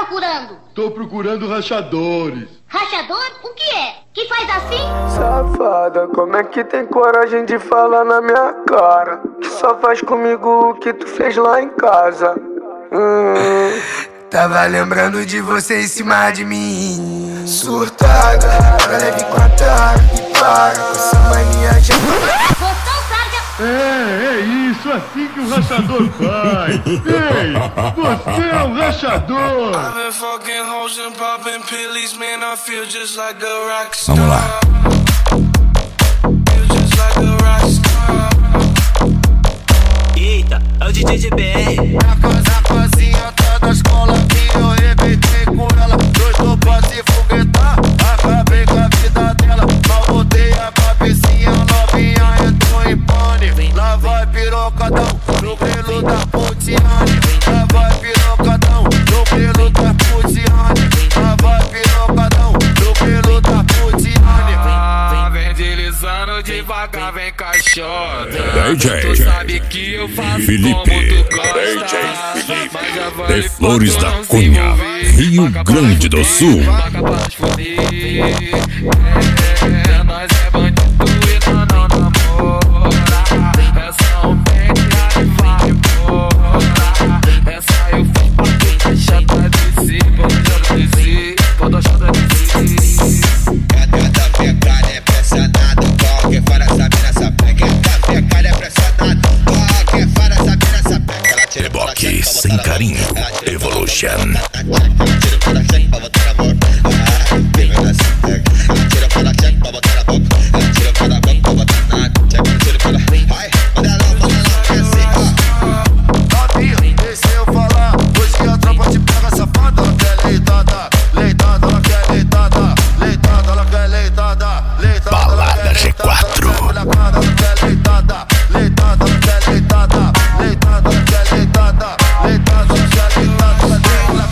procurando? Tô procurando rachadores. Rachador? O que é? Que faz assim? Safada, como é que tem coragem de falar na minha cara? Que só faz comigo o que tu fez lá em casa. Tava lembrando de você em cima de mim. Surtada, agora leve com a cara e para com essa mania de... Gostou, Sarja? É isso, assim que o rachador faz. Ei, você é um rachador. Vamos lá. Eita, é o DJ GBR. Na cozinha tá da escola que eu arrebentei com ela. Dois topas e foguetar, acabei com a vida dela. Mal botei a cabecinha, novinha entrou em pane. Lá vai pirocadão, no pelo da Putiane. Lá vai pirocadão, no pelo da Putiane. Lá vai pirocadão, no pelo da Putiane. Vem deslizando devagar, vem caixota. Tu sabe que eu faço Felipe, como tu gosta. de Flores da Cunha, Rio Grande do Sul. Nós é bandido e não namora. Essa é um pente, vai embora. Essa eu fiz pra quem tá chata de si. Pode achar de si. Cada pegada é pressionado, qualquer fora sabe nessa pega. Cada pegada é pressionado, qualquer fora sabe nessa pega. Reboque sem carinho, Evolution. Tira fora cheque pra botar na boca. Tira fora cheque pra botar na boca. Tira fora a boca pra botar na água. Tira fora. Vai, manda lá, que é assim, ó. Novinha, deixa eu falar. Hoje a tropa te pega safada. Ela quer leitada, leitada, ela quer leitada. Leitada, ela quer leitada. Leitada, Balada G4. ela quer leitada. Leitada, ela quer leitada. Leitada, ela quer leitada. Leitada, ela quer leitada.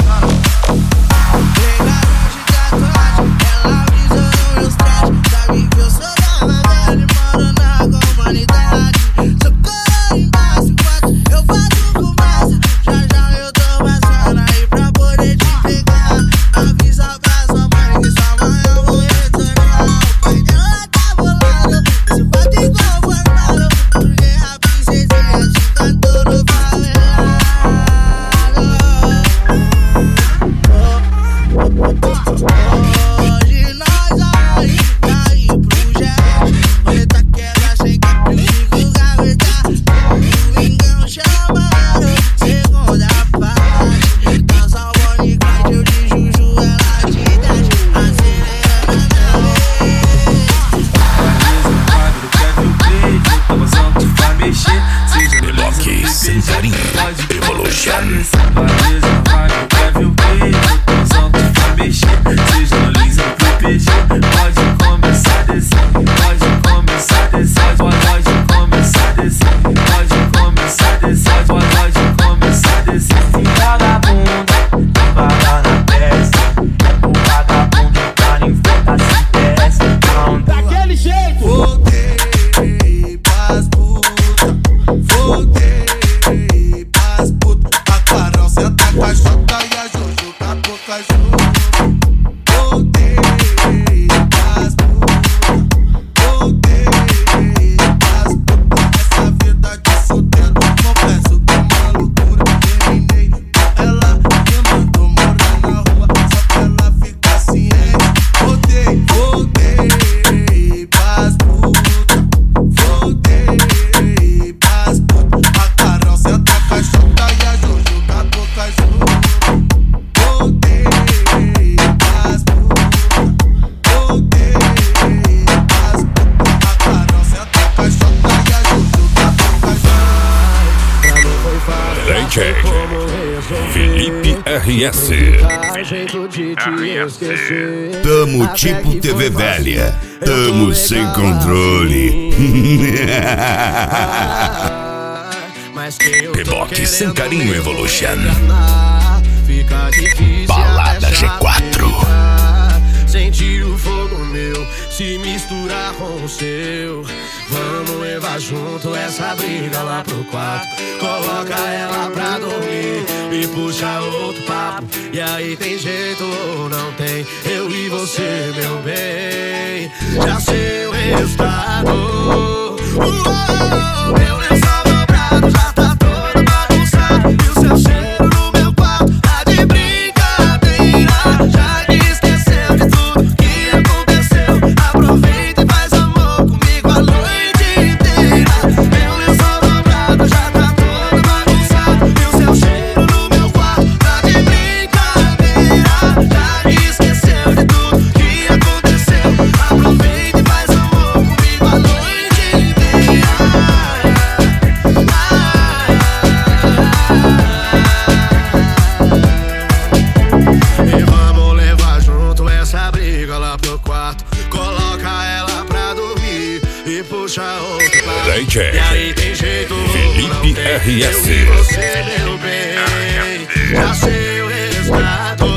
Reboque sem carinho, Evolution. Felipe RS. Tamo tipo TV velha. Tamo sem controle. Reboque sem carinho, Evolution. Balada G4. Sentir o fogo meu se misturar com o seu. Vamos levar junto essa briga lá pro quarto. Coloca ela pra dormir e puxa outro pra papo. E aí, tem jeito ou não tem? Eu e você, meu bem, já sei o resultado. Meu lençol dobrado já tá todo bagunçado. E o seu cheiro no meu quarto tá de brincadeira. Já que esqueceu de tudo que aconteceu, aproveita e faz amor comigo a noite inteira. Meu lençol dobrado já tá todo bagunçado. E o seu cheiro no meu quarto tá de brincadeira. Já que esqueceu de tudo que aconteceu, aproveita e faz amor comigo a noite inteira. E vamos levar junto essa briga lá pro quarto. Coloca ela pra dormir e puxa outro papo. DJ E aí, tem jeito Felipe não tem? RS. Eu e você, meu bem, já sei o resultado.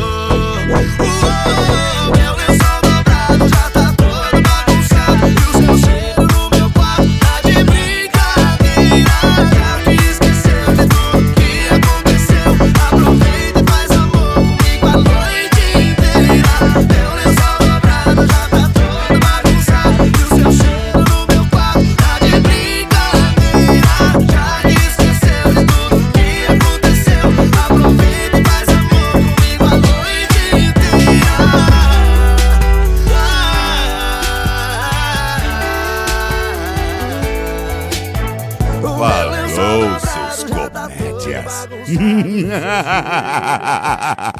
Meu lençol dobrado já tá todo bagunçado. E o seu cheiro no meu quarto tá de brincadeira. Já que esqueceu de tudo que aconteceu, aproveita e faz amor comigo a noite inteira. Meu lençol dobrado já tá todo bagunçado. E o seu cheiro no meu quarto tá de brincadeira. Já que esqueceu de tudo que aconteceu, aproveita e faz amor comigo a noite inteira. Falou, seus comédias.